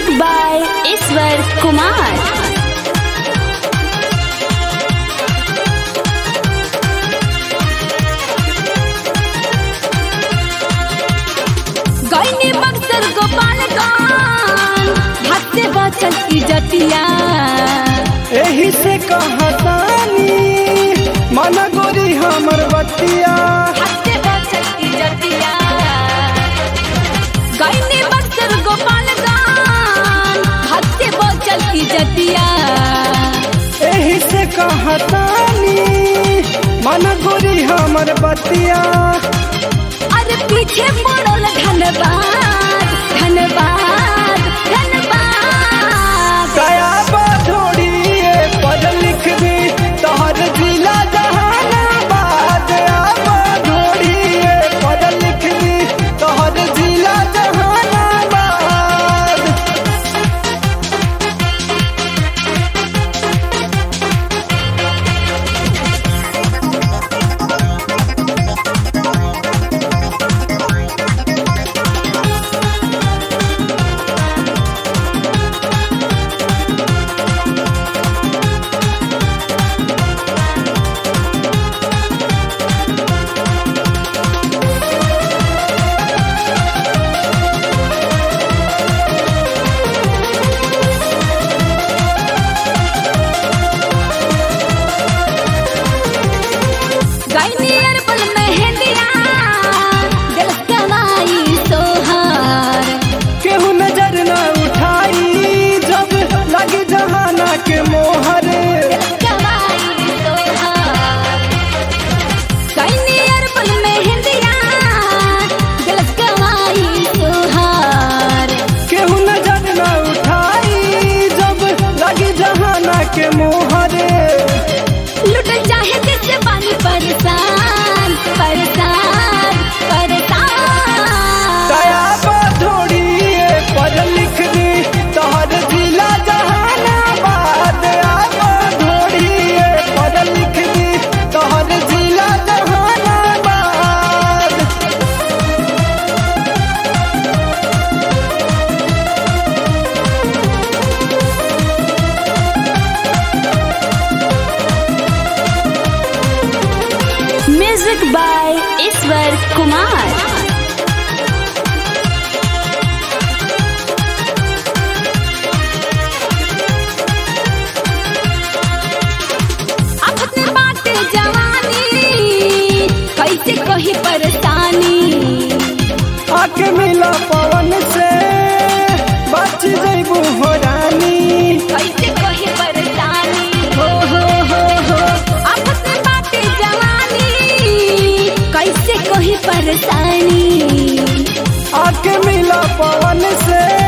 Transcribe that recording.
Music by ईश्वर कुमार। गईनी बक्सर गोपालगंज भागते बचल की जटिया, एही से कहतानी मन गोरी हमर बतिया। भागते बचल की जटिया। गईनी बक्सर गोपालगंज भागते बचल की जटिया, एही से कहतानी मन गोरी हमर बतिया। अरे पीछे पड़ल धनबाद धनबाद धनबाद। गया बधोड़ी पढ़ लिख दी तोहर जिला जहानाबाद। बधोड़ी पढ़ लिख दी तोहर जिला जहानाबाद। गईनी अरबल मेहंदिया दिल कमाई सोहार। केहू नजर न उठाई जब लगी जहाना के मोहर। दिल कमाई सोहार। गईनी अरबल मेहंदिया दिल कमाई सोहार। केहू नजर न उठाई जब लगी जहाना के मोहर। लुट चाहे जिससे पानी परेशान परेशान परेशान। दया बधोड़ी पढ़ लिख दी तोहर जिला जहानाबाद। बधोड़ी पढ़ लिख दी तोहर जिला जहानाबाद। म्यूजिक बाय ईश्वर कुमार। अपने बाटे जवानी कैसे कही परेशानी। आके मिला पवन से बच जइबू हो रानी। कैसे कही परेशानी हो अपने बाटे जवानी कैसे कही परेशानी। आके मिला पवन से